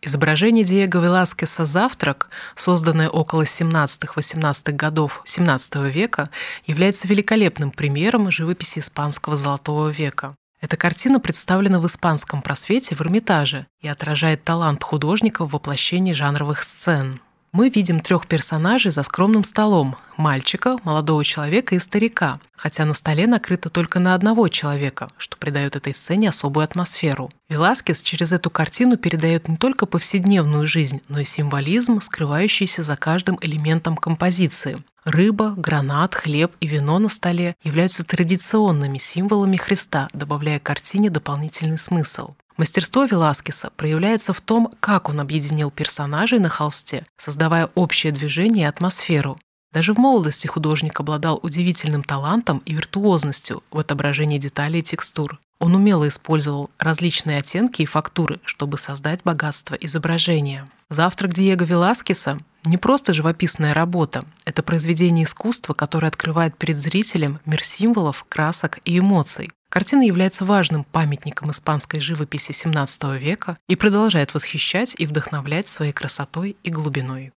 Изображение Диего Веласкеса «Завтрак», созданное около 17-18 годов XVII века, является великолепным примером живописи испанского Золотого века. Эта картина представлена в испанском просвете в Эрмитаже и отражает талант художника в воплощении жанровых сцен. Мы видим трех персонажей за скромным столом – мальчика, молодого человека и старика, хотя на столе накрыто только на одного человека, что придает этой сцене особую атмосферу. Веласкес через эту картину передает не только повседневную жизнь, но и символизм, скрывающийся за каждым элементом композиции. Рыба, гранат, хлеб и вино на столе являются традиционными символами Христа, добавляя картине дополнительный смысл. Мастерство Веласкеса проявляется в том, как он объединил персонажей на холсте, создавая общее движение и атмосферу. Даже в молодости художник обладал удивительным талантом и виртуозностью в отображении деталей и текстур. Он умело использовал различные оттенки и фактуры, чтобы создать богатство изображения. «Завтрак» Диего Веласкеса – не просто живописная работа, это произведение искусства, которое открывает перед зрителем мир символов, красок и эмоций. Картина является важным памятником испанской живописи XVII века и продолжает восхищать и вдохновлять своей красотой и глубиной.